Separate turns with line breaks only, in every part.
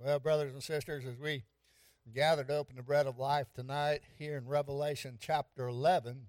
Well, brothers and sisters, as we gather to open the bread of life tonight here in Revelation chapter 11,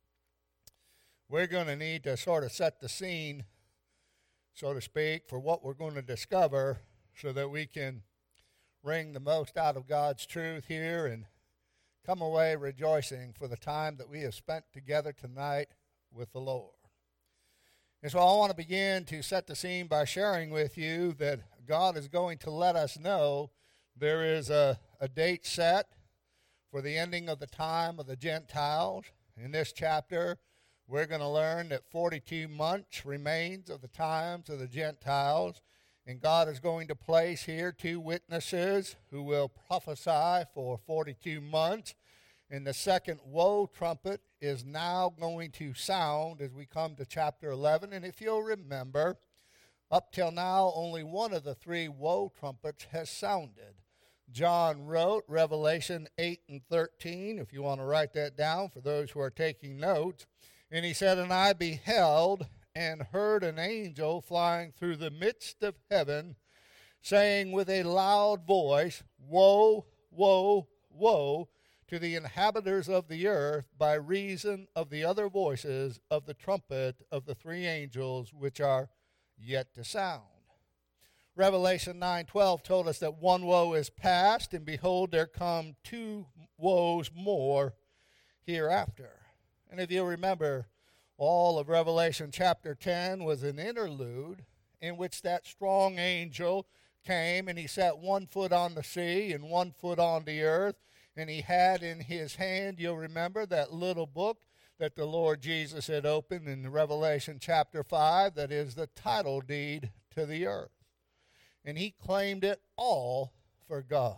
we're going to need to sort of set the scene, so to speak, for what we're going to discover so that we can wring the most out of God's truth here and come away rejoicing for the time that we have spent together tonight with the Lord. And so I want to begin to set the scene by sharing with you that God is going to let us know there is a date set for the ending of the time of the Gentiles. In this chapter, we're going to learn that 42 months remains of the times of the Gentiles, and God is going to place here two witnesses who will prophesy for 42 months. And the second woe trumpet is now going to sound as we come to chapter 11. And if you'll remember, up till now, only one of the three woe trumpets has sounded. John wrote Revelation 8 and 13, if you want to write that down for those who are taking notes. And he said, "And I beheld and heard an angel flying through the midst of heaven, saying with a loud voice, Woe, woe, woe, to the inhabitants of the earth by reason of the other voices of the trumpet of the three angels which are yet to sound." Revelation 9:12 told us that one woe is past, and behold, there come two woes more hereafter. And if you remember, all of Revelation chapter 10 was an interlude in which that strong angel came and he set one foot on the sea and one foot on the earth. And he had in his hand, you'll remember, that little book that the Lord Jesus had opened in Revelation chapter 5, that is the title deed to the earth. And he claimed it all for God.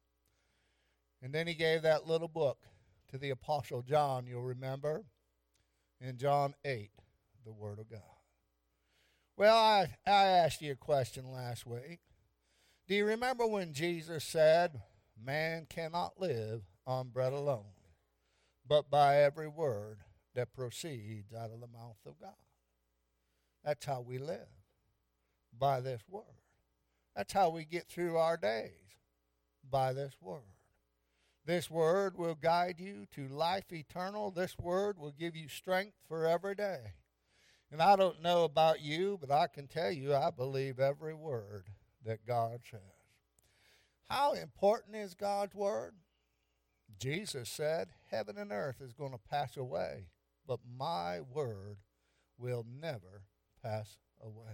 And then he gave that little book to the Apostle John, you'll remember, in John 8, the Word of God. Well, I asked you a question last week. Do you remember when Jesus said, "Man cannot live on bread alone, but by every word that proceeds out of the mouth of God"? That's how we live, by this word. That's how we get through our days, by this word. This word will guide you to life eternal. This word will give you strength for every day. And I don't know about you, but I can tell you I believe every word that God says. How important is God's word? Jesus said, "Heaven and earth is going to pass away, but my word will never pass away."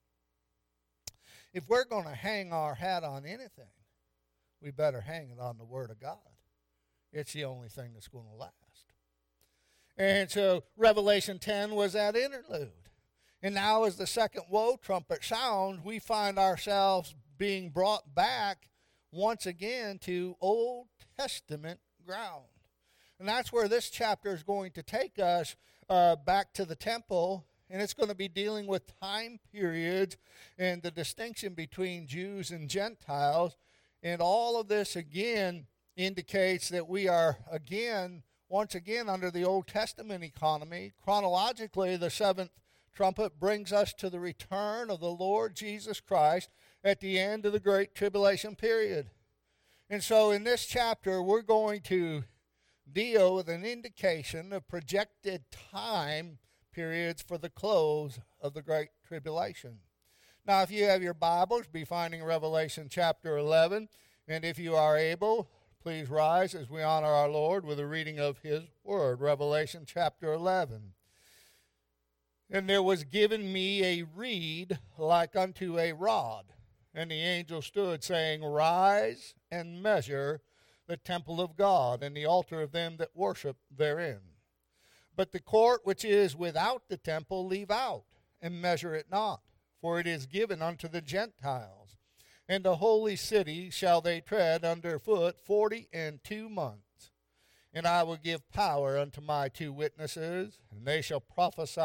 If we're going to hang our hat on anything, we better hang it on the Word of God. It's the only thing that's going to last. And so Revelation 10 was that interlude. And now as the second woe trumpet sounds, we find ourselves being brought back once again to Old Testament ground. And that's where this chapter is going to take us back to the temple. And it's going to be dealing with time periods and the distinction between Jews and Gentiles. And all of this again indicates that we are once again under the Old Testament economy. Chronologically, the seventh trumpet brings us to the return of the Lord Jesus Christ at the end of the Great Tribulation period. And so in this chapter, we're going to deal with an indication of projected time periods for the close of the Great Tribulation. Now, if you have your Bibles, be finding Revelation chapter 11. And if you are able, please rise as we honor our Lord with a reading of His Word. Revelation chapter 11. "And there was given me a reed like unto a rod. And the angel stood, saying, Rise and measure the temple of God, and the altar of them that worship therein. But the court which is without the temple leave out, and measure it not, for it is given unto the Gentiles. And the holy city shall they tread under foot 42 months. And I will give power unto my two witnesses, and they shall prophesy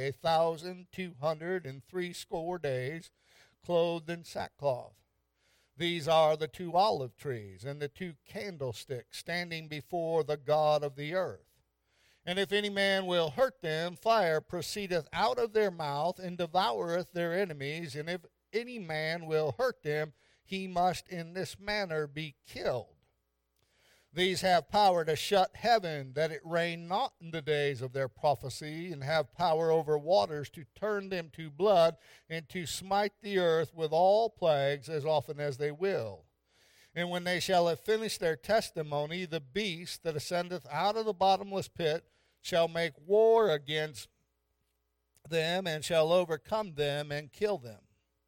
1,260 days, clothed in sackcloth. These are the two olive trees and the two candlesticks standing before the God of the earth. And if any man will hurt them, fire proceedeth out of their mouth and devoureth their enemies. And if any man will hurt them, he must in this manner be killed. These have power to shut heaven, that it rain not in the days of their prophecy, and have power over waters to turn them to blood, and to smite the earth with all plagues as often as they will. And when they shall have finished their testimony, the beast that ascendeth out of the bottomless pit shall make war against them, and shall overcome them, and kill them.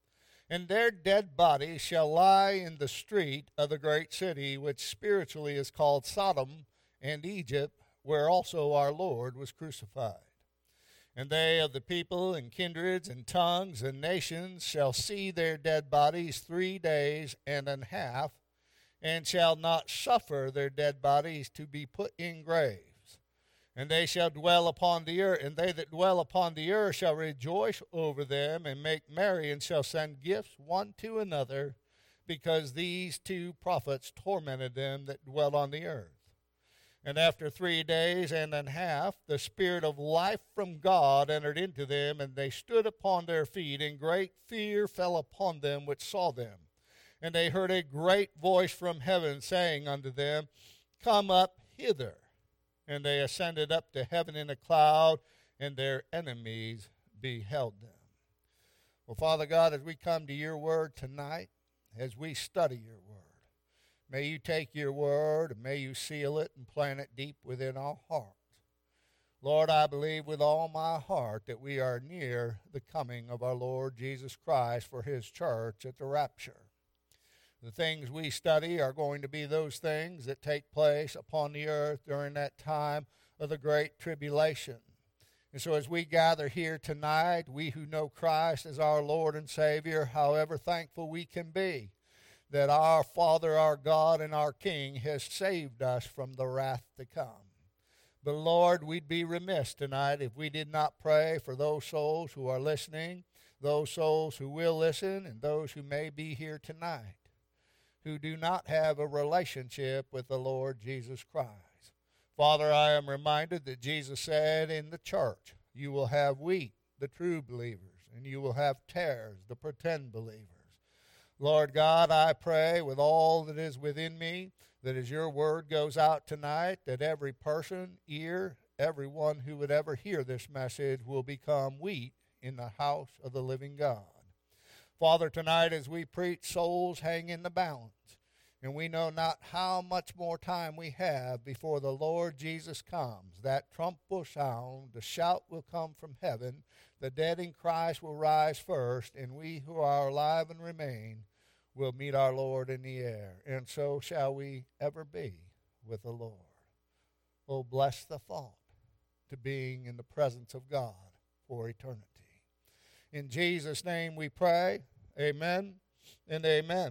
And their dead bodies shall lie in the street of the great city, which spiritually is called Sodom and Egypt, where also our Lord was crucified. And they of the people and kindreds and tongues and nations shall see their dead bodies 3 days and an half, and shall not suffer their dead bodies to be put in graves. And they shall dwell upon the earth, and they that dwell upon the earth shall rejoice over them, and make merry, and shall send gifts one to another, because these 2 prophets tormented them that dwell on the earth. And after 3 days and an half, the Spirit of life from God entered into them, and they stood upon their feet, and great fear fell upon them which saw them. And they heard a great voice from heaven saying unto them, Come up hither. And they ascended up to heaven in a cloud, and their enemies beheld them. Well, Father God, as we come to your word tonight, as we study your word, may you take your word, and may you seal it and plant it deep within our hearts. Lord, I believe with all my heart that we are near the coming of our Lord Jesus Christ for his church at the rapture. The things we study are going to be those things that take place upon the earth during that time of the great tribulation. And so as we gather here tonight, we who know Christ as our Lord and Savior, however thankful we can be that our Father, our God, and our King has saved us from the wrath to come. But Lord, we'd be remiss tonight if we did not pray for those souls who are listening, those souls who will listen, and those who may be here tonight, who do not have a relationship with the Lord Jesus Christ. Father, I am reminded that Jesus said in the church, you will have wheat, the true believers, and you will have tares, the pretend believers. Lord God, I pray with all that is within me, that as your word goes out tonight, that every person, everyone who would ever hear this message will become wheat in the house of the living God. Father, tonight as we preach, souls hang in the balance, and we know not how much more time we have before the Lord Jesus comes. That trump will sound, the shout will come from heaven, the dead in Christ will rise first, and we who are alive and remain will meet our Lord in the air, and so shall we ever be with the Lord. Oh, bless the thought to being in the presence of God for eternity. In Jesus' name we pray, amen and amen.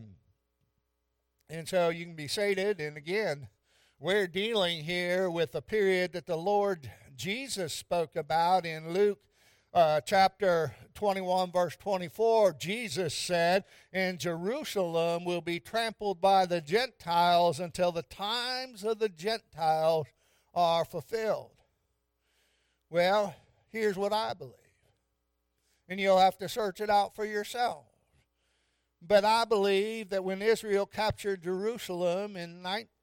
And so you can be seated, and again, we're dealing here with a period that the Lord Jesus spoke about in Luke chapter 21, verse 24. Jesus said, and Jerusalem will be trampled by the Gentiles until the times of the Gentiles are fulfilled. Well, here's what I believe. And you'll have to search it out for yourself. But I believe that when Israel captured Jerusalem in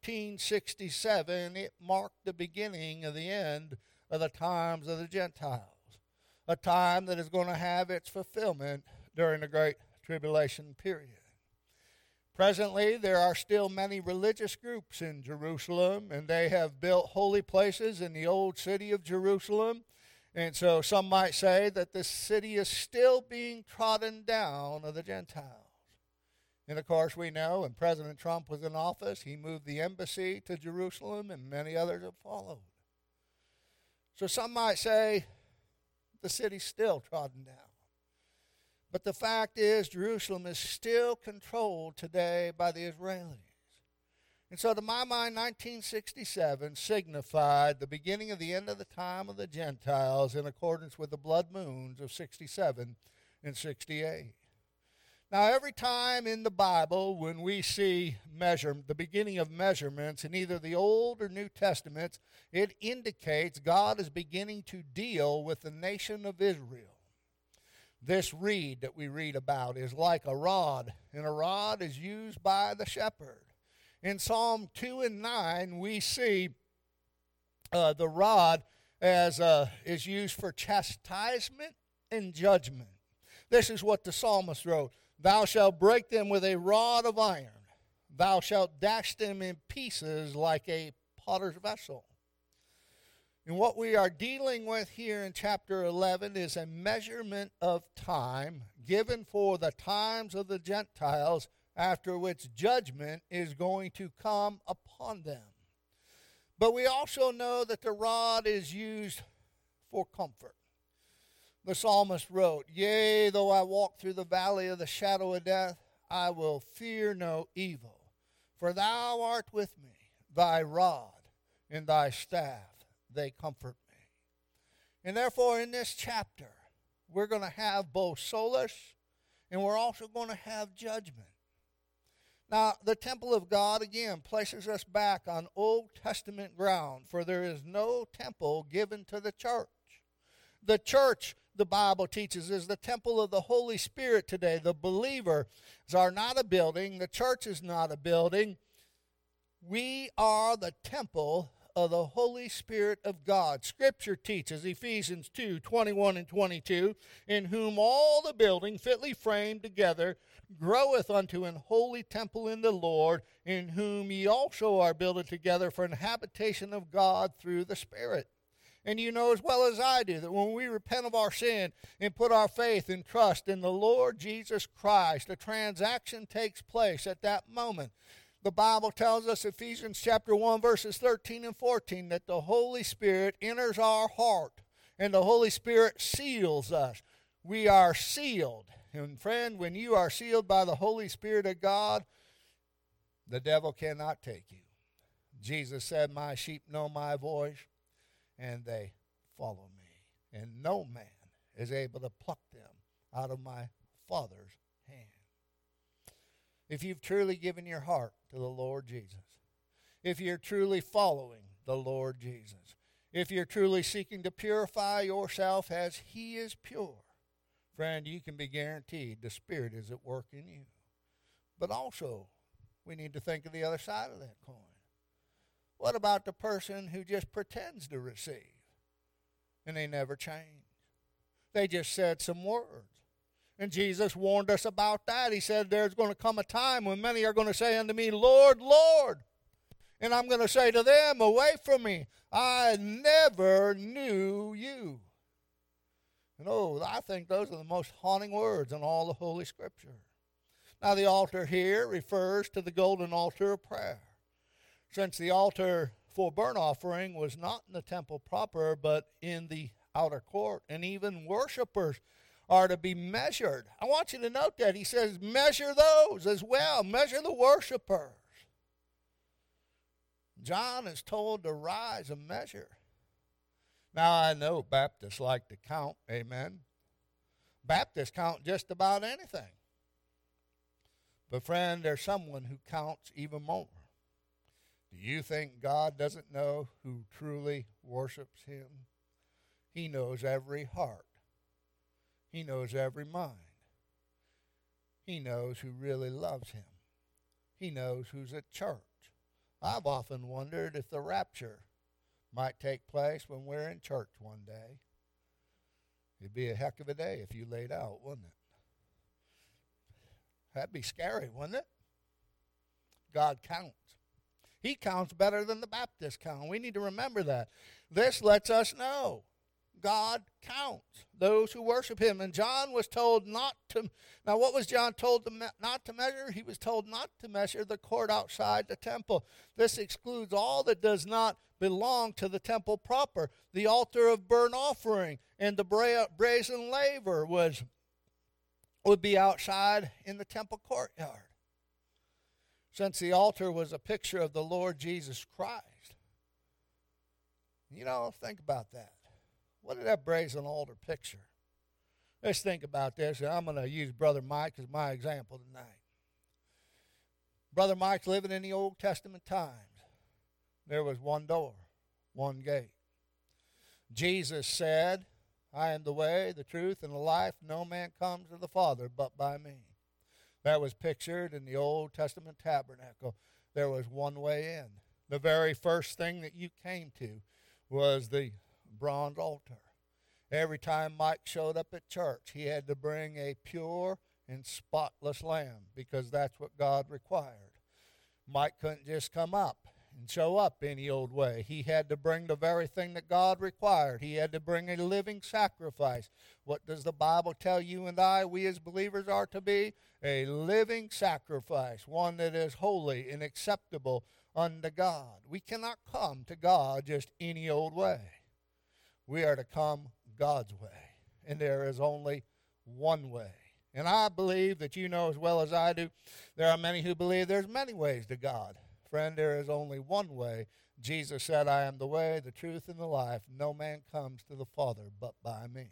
1967, it marked the beginning of the end of the times of the Gentiles, a time that is going to have its fulfillment during the Great Tribulation period. Presently, there are still many religious groups in Jerusalem, and they have built holy places in the old city of Jerusalem. And so some might say that this city is still being trodden down of the Gentiles. And of course we know when President Trump was in office, he moved the embassy to Jerusalem, and many others have followed. So some might say the city's still trodden down. But the fact is, Jerusalem is still controlled today by the Israelis. And so to my mind, 1967 signified the beginning of the end of the time of the Gentiles in accordance with the blood moons of 67 and 68. Now, every time in the Bible when we see the beginning of measurements in either the Old or New Testaments, it indicates God is beginning to deal with the nation of Israel. This reed that we read about is like a rod, and a rod is used by the shepherd. In Psalm 2 and 9, we see the rod as is used for chastisement and judgment. This is what the psalmist wrote. Thou shalt break them with a rod of iron. Thou shalt dash them in pieces like a potter's vessel. And what we are dealing with here in chapter 11 is a measurement of time given for the times of the Gentiles, after which judgment is going to come upon them. But we also know that the rod is used for comfort. The psalmist wrote, Yea, though I walk through the valley of the shadow of death, I will fear no evil. For thou art with me, thy rod and thy staff, they comfort me. And therefore, in this chapter, we're going to have both solace and we're also going to have judgment. Now, the temple of God, again, places us back on Old Testament ground, for there is no temple given to the church. The church, the Bible teaches, is the temple of the Holy Spirit today. The believers are not a building. The church is not a building. We are the temple of the Holy Spirit of God. Scripture teaches, Ephesians 2, 21 and 22, in whom all the building fitly framed together groweth unto an holy temple in the Lord, in whom ye also are builded together for an habitation of God through the Spirit. And you know as well as I do that when we repent of our sin and put our faith and trust in the Lord Jesus Christ, a transaction takes place at that moment. The Bible tells us, Ephesians chapter 1, verses 13 and 14, that the Holy Spirit enters our heart and the Holy Spirit seals us. We are sealed. And friend, when you are sealed by the Holy Spirit of God, the devil cannot take you. Jesus said, My sheep know my voice, and they follow me. And no man is able to pluck them out of my Father's hand. If you've truly given your heart to the Lord Jesus, if you're truly following the Lord Jesus, if you're truly seeking to purify yourself as He is pure, friend, you can be guaranteed the Spirit is at work in you. But also, we need to think of the other side of that coin. What about the person who just pretends to receive and they never change? They just said some words. And Jesus warned us about that. He said there's going to come a time when many are going to say unto me, Lord, Lord. And I'm going to say to them, away from me, I never knew you. And I think those are the most haunting words in all the Holy Scripture. Now the altar here refers to the golden altar of prayer. Since the altar for burnt offering was not in the temple proper, but in the outer court, and even worshipers are to be measured. I want you to note that. He says, measure those as well. Measure the worshipers. John is told to rise and measure. Now, I know Baptists like to count, amen. Baptists count just about anything. But friend, there's someone who counts even more. Do you think God doesn't know who truly worships Him? He knows every heart. He knows every mind. He knows who really loves Him. He knows who's at church. I've often wondered if the rapture might take place when we're in church one day. It'd be a heck of a day if you laid out, wouldn't it? That'd be scary, wouldn't it? God counts. He counts better than the Baptists count. We need to remember that. This lets us know God counts those who worship Him. And John was told not to. Now, what was John told not to measure? He was told not to measure the court outside the temple. This excludes all that does not belong to the temple proper. The altar of burnt offering and the brazen laver would be outside in the temple courtyard. Since the altar was a picture of the Lord Jesus Christ. Think about that. What did that brazen altar picture? Let's think about this. I'm going to use Brother Mike as my example tonight. Brother Mike's living in the Old Testament times. There was one door, one gate. Jesus said, I am the way, the truth, and the life. No man comes to the Father but by me. That was pictured in the Old Testament tabernacle. There was one way in. The very first thing that you came to was the bronze altar. Every time Mike showed up at church, he had to bring a pure and spotless lamb because that's what God required. Mike couldn't just come up and show up any old way. He had to bring the very thing that God required. He had to bring a living sacrifice. What does the Bible tell you and I, we as believers, are to be? A living sacrifice, one that is holy and acceptable unto God. We cannot come to God just any old way. We are to come God's way, and there is only one way. And I believe that you know as well as I do, there are many who believe there's many ways to God. Friend, there is only one way. Jesus said, I am the way, the truth, and the life. No man comes to the Father but by me.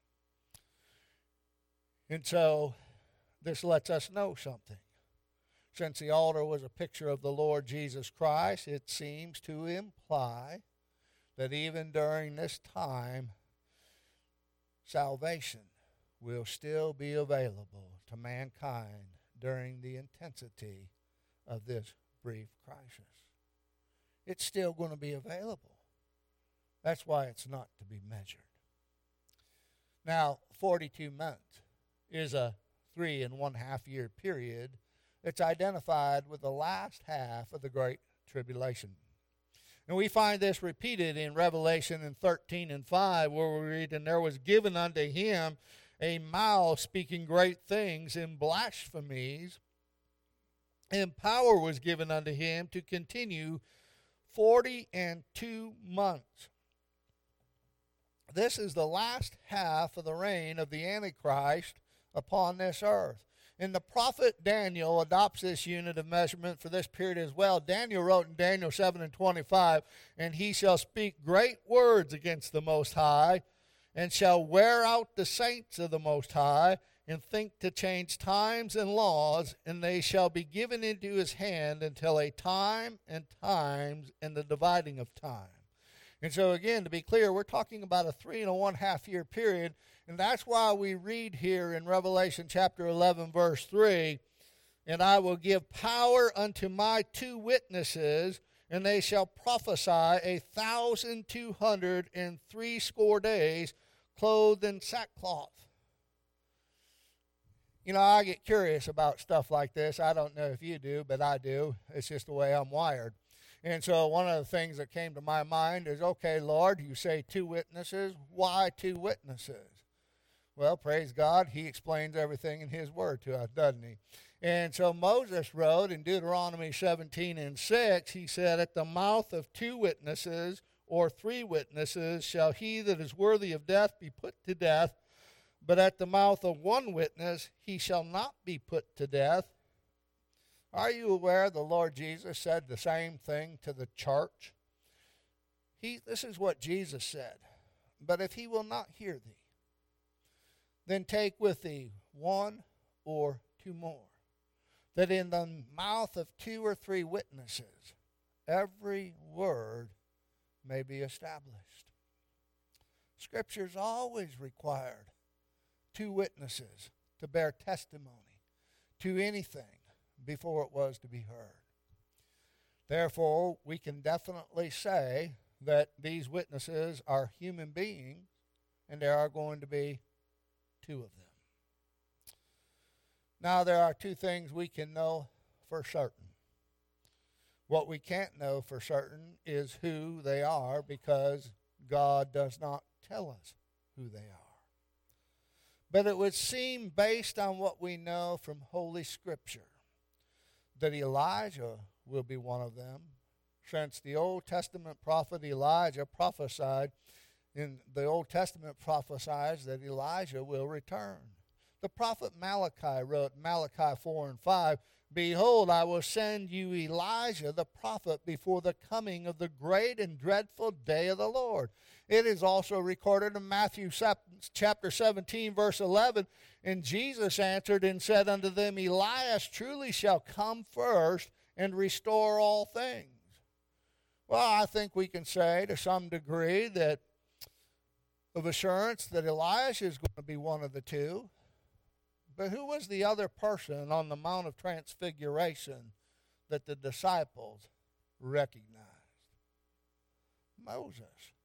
And so this lets us know something. Since the altar was a picture of the Lord Jesus Christ, it seems to imply that even during this time, salvation will still be available to mankind during the intensity of this brief crisis. It's still going to be available. That's why it's not to be measured. Now, 42 months is a 3.5 year period that's identified with the last half of the Great Tribulation. And we find this repeated in Revelation in 13:5, where we read, and there was given unto him a mouth speaking great things and blasphemies, and power was given unto him to continue 42 months. This is the last half of the reign of the Antichrist upon this earth. And the prophet Daniel adopts this unit of measurement for this period as well. Daniel wrote in Daniel 7:25, and he shall speak great words against the Most High, and shall wear out the saints of the Most High, and think to change times and laws, and they shall be given into his hand until a time and times and the dividing of time. And so again, to be clear, we're talking about a 3.5 year period, and that's why we read here in Revelation chapter 11, verse 3, and I will give power unto my 2 witnesses, and they shall prophesy 1,260 days, clothed in sackcloth. You know, I get curious about stuff like this. I don't know if you do, but I do. It's just the way I'm wired. And so one of the things that came to my mind is, okay, Lord, you say 2 witnesses. Why 2 witnesses? Well, praise God, he explains everything in his word to us, doesn't he? And so Moses wrote in Deuteronomy 17:6, he said, at the mouth of 2 witnesses or 3 witnesses shall he that is worthy of death be put to death, but at the mouth of 1 witness he shall not be put to death. Are you aware the Lord Jesus said the same thing to the church? This is what Jesus said. But if he will not hear thee, then take with thee 1 or 2 more, that in the mouth of 2 or 3 witnesses every word may be established. Scripture's always required 2 witnesses to bear testimony to anything before it was to be heard. Therefore, we can definitely say that these witnesses are human beings, and there are going to be 2 of them. Now, there are 2 things we can know for certain. What we can't know for certain is who they are, because God does not tell us who they are. But it would seem, based on what we know from Holy Scripture, that Elijah will be one of them, since the Old Testament prophet Elijah prophesied, in the Old Testament prophesies that Elijah will return. The prophet Malachi wrote, Malachi 4:5, behold, I will send you Elijah the prophet before the coming of the great and dreadful day of the Lord. It is also recorded in Matthew chapter 17, verse 11, and Jesus answered and said unto them, Elias truly shall come first and restore all things. Well, I think we can say to some degree that of assurance that Elijah is going to be one of the two. But who was the other person on the Mount of Transfiguration that the disciples recognized? Moses.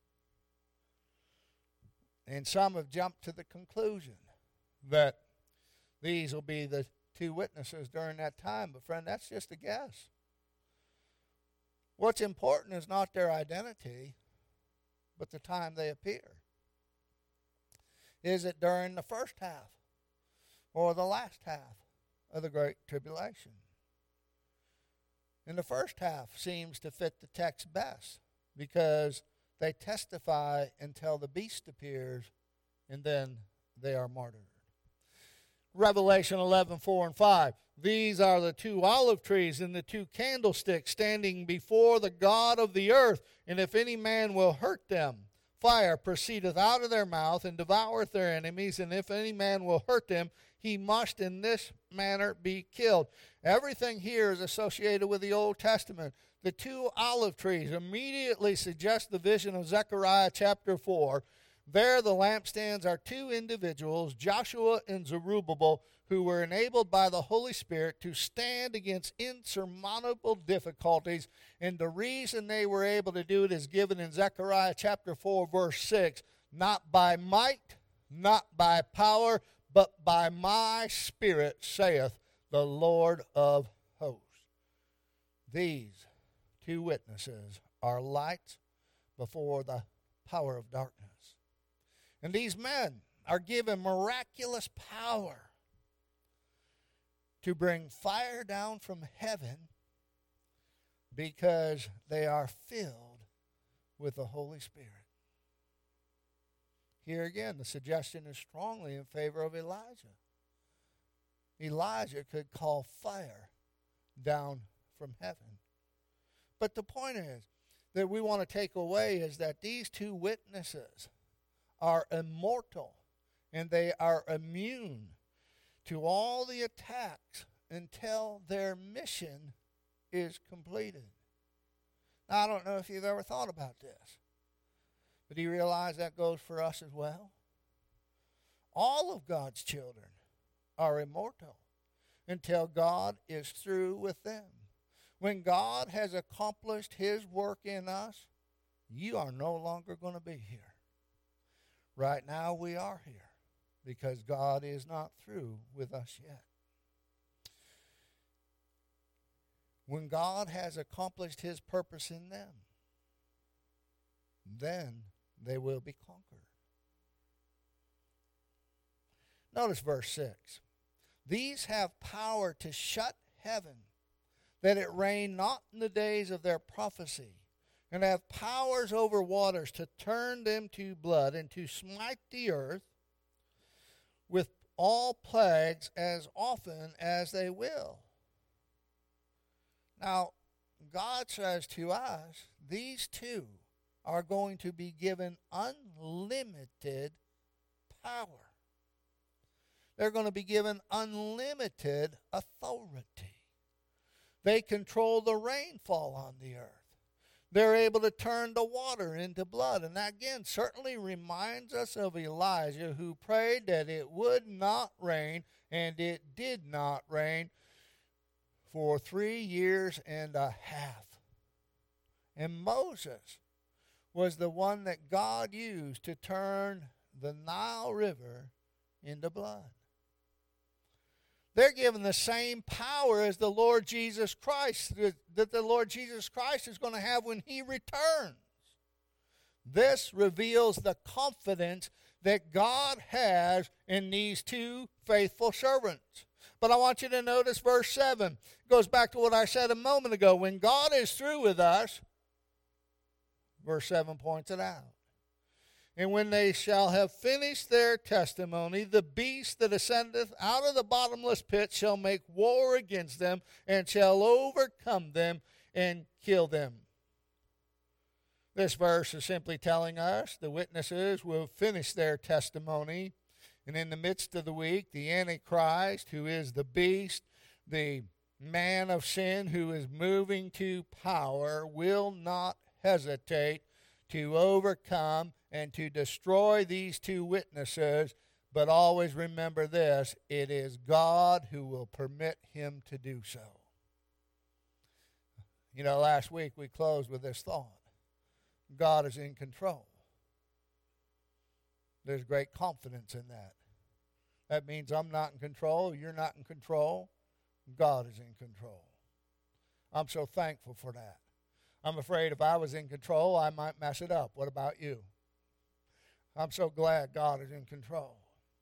And some have jumped to the conclusion that these will be the two witnesses during that time. But friend, that's just a guess. What's important is not their identity, but the time they appear. Is it during the first half or the last half of the Great Tribulation? And the first half seems to fit the text best because they testify until the beast appears and then they are martyred. Revelation 11:4 and 5. These are the two olive trees and the two candlesticks standing before the God of the earth. And if any man will hurt them, fire proceedeth out of their mouth and devoureth their enemies. And if any man will hurt them, he must in this manner be killed. Everything here is associated with the Old Testament. The two olive trees immediately suggest the vision of Zechariah chapter 4. There the lampstands are two individuals, Joshua and Zerubbabel, who were enabled by the Holy Spirit to stand against insurmountable difficulties. And the reason they were able to do it is given in Zechariah chapter 4, verse 6. Not by might, not by power, but by my Spirit, saith the Lord of hosts. These two witnesses are lights before the power of darkness. And these men are given miraculous power to bring fire down from heaven because they are filled with the Holy Spirit. Here again, the suggestion is strongly in favor of Elijah. Elijah could call fire down from heaven. But the point is that we want to take away is that these two witnesses are immortal and they are immune to all the attacks until their mission is completed. Now, I don't know if you've ever thought about this, but do you realize that goes for us as well? All of God's children are immortal until God is through with them. When God has accomplished his work in us, you are no longer going to be here. Right now we are here because God is not through with us yet. When God has accomplished his purpose in them, then they will be conquered. Notice verse 6. These have power to shut heaven, that it rain not in the days of their prophecy, and have powers over waters to turn them to blood and to smite the earth with all plagues as often as they will. Now, God says to us, these two are going to be given unlimited power. They're going to be given unlimited authority. They control the rainfall on the earth. They're able to turn the water into blood. And that, again, certainly reminds us of Elijah, who prayed that it would not rain, and it did not rain for 3 years and a half. And Moses was the one that God used to turn the Nile River into blood. They're given the same power as the Lord Jesus Christ, that the Lord Jesus Christ is going to have when he returns. This reveals the confidence that God has in these two faithful servants. But I want you to notice verse 7. It goes back to what I said a moment ago. When God is through with us, verse 7 points it out. And when they shall have finished their testimony, the beast that ascendeth out of the bottomless pit shall make war against them, and shall overcome them and kill them. This verse is simply telling us the witnesses will finish their testimony. And in the midst of the week, the Antichrist, who is the beast, the man of sin who is moving to power, will not hesitate to overcome and to destroy these two witnesses. But always remember this, it is God who will permit him to do so. You know, last week we closed with this thought. God is in control. There's great confidence in that. That means I'm not in control, you're not in control, God is in control. I'm so thankful for that. I'm afraid if I was in control, I might mess it up. What about you? I'm so glad God is in control.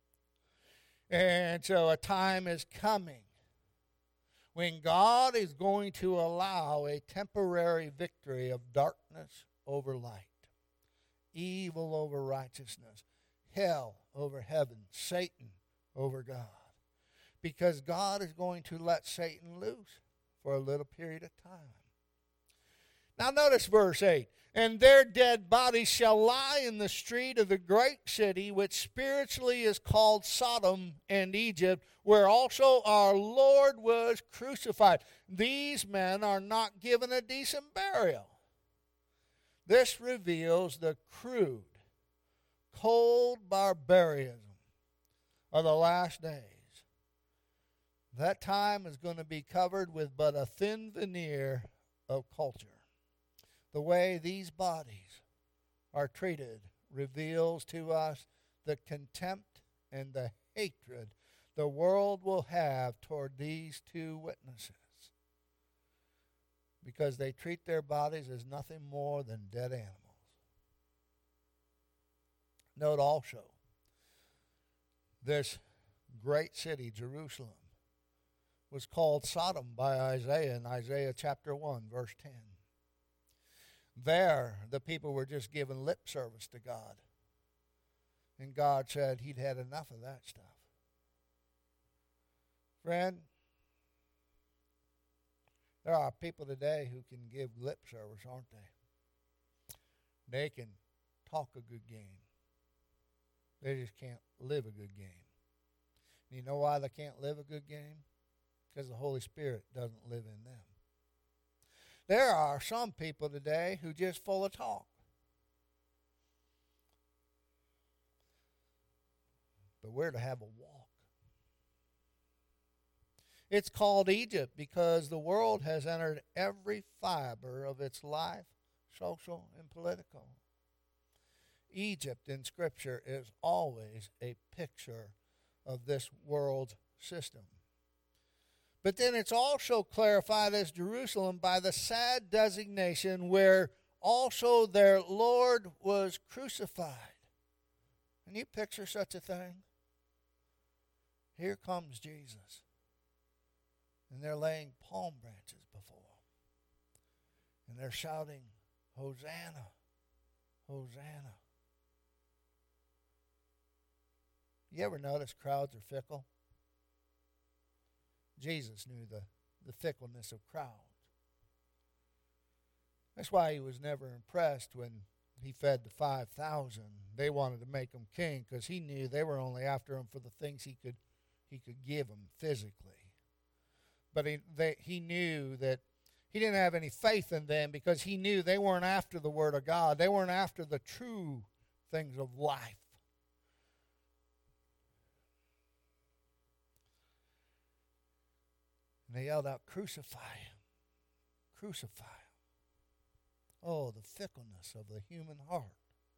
And so a time is coming when God is going to allow a temporary victory of darkness over light, evil over righteousness, hell over heaven, Satan over God. Because God is going to let Satan loose for a little period of time. Now notice verse 8. And their dead bodies shall lie in the street of the great city, which spiritually is called Sodom and Egypt, where also our Lord was crucified. These men are not given a decent burial. This reveals the crude, cold barbarism of the last days. That time is going to be covered with but a thin veneer of culture. The way these bodies are treated reveals to us the contempt and the hatred the world will have toward these two witnesses, because they treat their bodies as nothing more than dead animals. Note also, this great city, Jerusalem, was called Sodom by Isaiah in Isaiah chapter 1, verse 10. There, the people were just giving lip service to God. And God said he'd had enough of that stuff. Friend, there are people today who can give lip service, aren't they? They can talk a good game. They just can't live a good game. And you know why they can't live a good game? Because the Holy Spirit doesn't live in them. There are some people today who just full of talk. But we're to have a walk. It's called Egypt because the world has entered every fiber of its life, social and political. Egypt in Scripture is always a picture of this world system. But then it's also clarified as Jerusalem by the sad designation where also their Lord was crucified. Can you picture such a thing? Here comes Jesus. And they're laying palm branches before him. And they're shouting, Hosanna, Hosanna. You ever notice crowds are fickle? Jesus knew the fickleness of crowds. That's why he was never impressed when he fed the 5,000. They wanted to make him king because he knew they were only after him for the things he could give them physically. But he knew that he didn't have any faith in them because he knew they weren't after the Word of God. They weren't after the true things of life. And they yelled out, crucify him, crucify him. Oh, the fickleness of the human heart.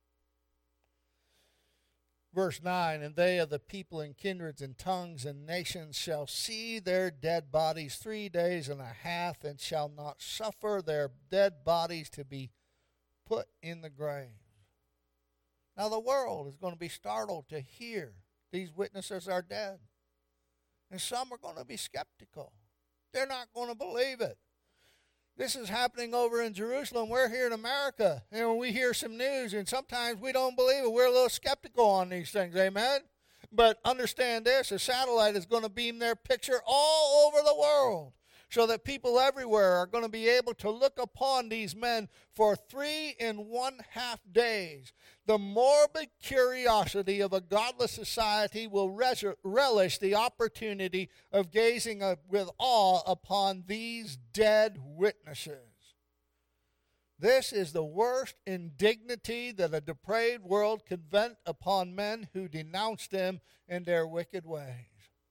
Verse 9, and they of the people and kindreds and tongues and nations shall see their dead bodies 3 days and a half, and shall not suffer their dead bodies to be put in the grave. Now the world is going to be startled to hear these witnesses are dead. And some are going to be skeptical. They're not going to believe it. This is happening over in Jerusalem. We're here in America, and we hear some news, and sometimes we don't believe it. We're a little skeptical on these things, amen? But understand this, a satellite is going to beam their picture all over the world so that people everywhere are going to be able to look upon these men for 3.5 days. The morbid curiosity of a godless society will relish the opportunity of gazing with awe upon these dead witnesses. This is the worst indignity that a depraved world could vent upon men who denounce them in their wicked ways.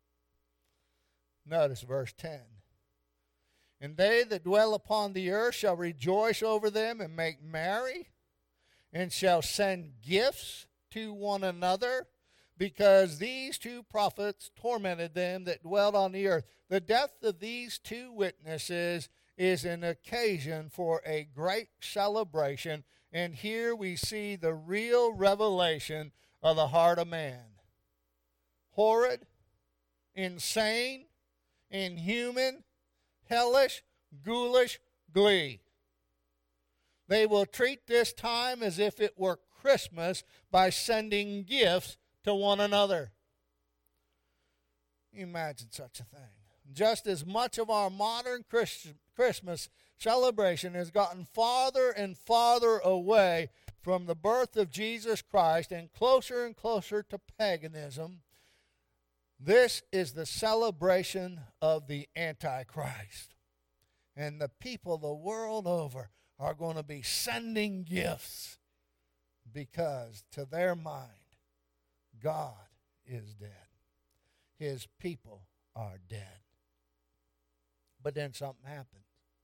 Notice verse 10. And they that dwell upon the earth shall rejoice over them and make merry, and shall send gifts to one another, because these two prophets tormented them that dwelt on the earth. The death of these two witnesses is an occasion for a great celebration, and here we see the real revelation of the heart of man. Horrid, insane, inhuman, hellish, ghoulish glee. They will treat this time as if it were Christmas by sending gifts to one another. Can you imagine such a thing? Just as much of our modern Christmas celebration has gotten farther and farther away from the birth of Jesus Christ and closer to paganism, this is the celebration of the Antichrist. And the people the world over are going to be sending gifts because to their mind, God is dead. His people are dead. But then something happened.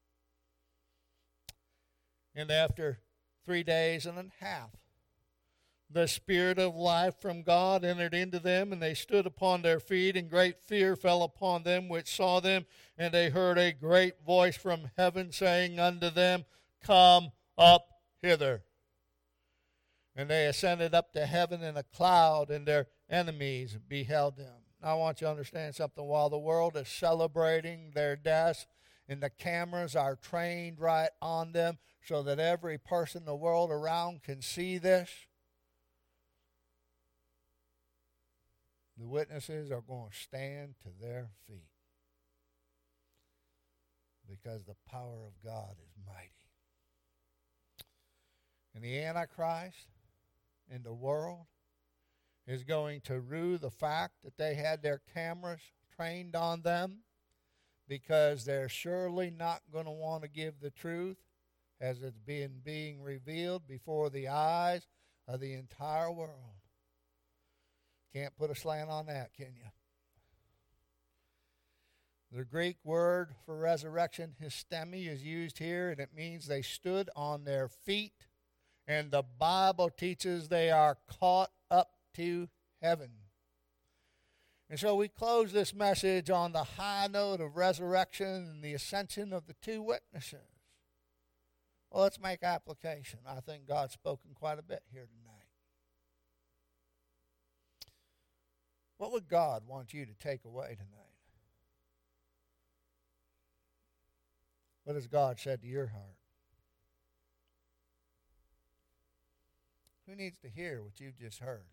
And after 3 days and a half, the Spirit of life from God entered into them, and they stood upon their feet, and great fear fell upon them which saw them. And they heard a great voice from heaven saying unto them, Come up hither. And they ascended up to heaven in a cloud, and their enemies beheld them. Now, I want you to understand something. While the world is celebrating their deaths, and the cameras are trained right on them so that every person in the world around can see this, the witnesses are going to stand to their feet because the power of God is mighty. And the Antichrist in the world is going to rue the fact that they had their cameras trained on them, because they're surely not going to want to give the truth as it's being revealed before the eyes of the entire world. Can't put a slant on that, can you? The Greek word for resurrection, histemi, is used here, and it means they stood on their feet, and the Bible teaches they are caught up to heaven. And so we close this message on the high note of resurrection and the ascension of the two witnesses. Well, let's make application. I think God's spoken quite a bit here tonight. What would God want you to take away tonight? What has God said to your heart? Who needs to hear what you've just heard?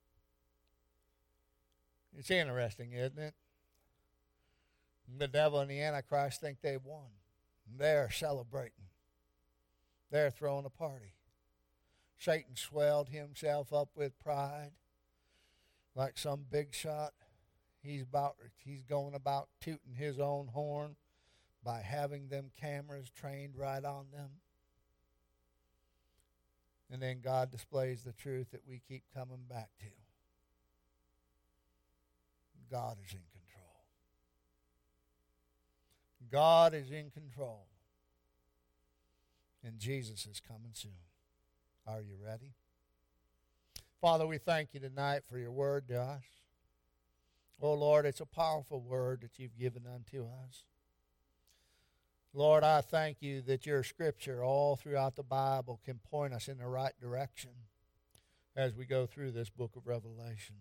It's interesting, isn't it? The devil and the Antichrist think they've won. They're celebrating. They're throwing a party. Satan swelled himself up with pride like some big shot. He's going about tooting his own horn by having them cameras trained right on them. And then God displays the truth that we keep coming back to. God is in control. God is in control. And Jesus is coming soon. Are you ready? Father, we thank you tonight for your word to us. Oh, Lord, it's a powerful word that you've given unto us. Lord, I thank you that your scripture all throughout the Bible can point us in the right direction as we go through this book of Revelation.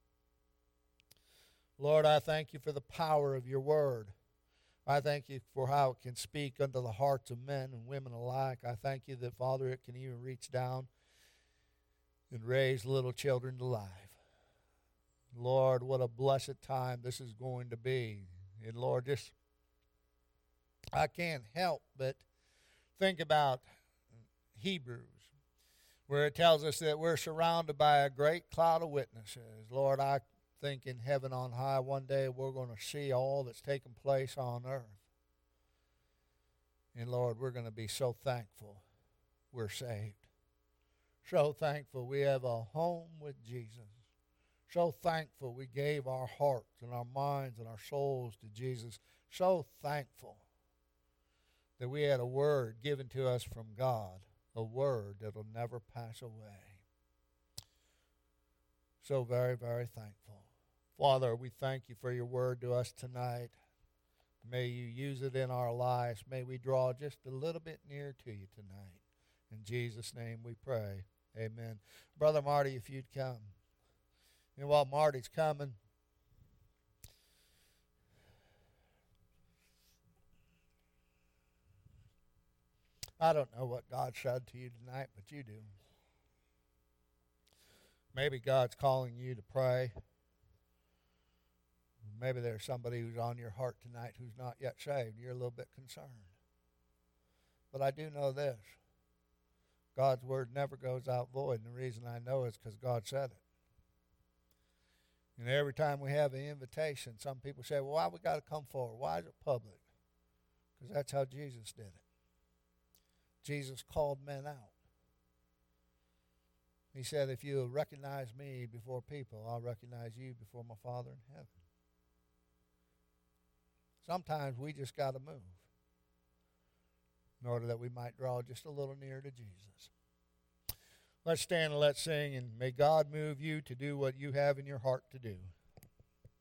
Lord, I thank you for the power of your word. I thank you for how it can speak unto the hearts of men and women alike. I thank you that, Father, it can even reach down and raise little children to life. Lord, what a blessed time this is going to be. And Lord, I can't help but think about Hebrews, where it tells us that we're surrounded by a great cloud of witnesses. Lord, I think in heaven on high one day we're going to see all that's taken place on earth. And Lord, we're going to be so thankful we're saved. So thankful we have a home with Jesus. So thankful we gave our hearts and our minds and our souls to Jesus. So thankful that we had a word given to us from God, a word that will never pass away. So very, very thankful. Father, we thank you for your word to us tonight. May you use it in our lives. May we draw just a little bit nearer to you tonight. In Jesus' name we pray. Amen. Brother Marty, if you'd come. And while Marty's coming, I don't know what God said to you tonight, but you do. Maybe God's calling you to pray. Maybe there's somebody who's on your heart tonight who's not yet saved. You're a little bit concerned. But I do know this. God's word never goes out void, and the reason I know is because God said it. And every time we have an invitation, some people say, well, why we got to come forward? Why is it public? Because that's how Jesus did it. Jesus called men out. He said, if you recognize me before people, I'll recognize you before my Father in heaven. Sometimes we just got to move in order that we might draw just a little nearer to Jesus. Let's stand and let's sing, and may God move you to do what you have in your heart to do.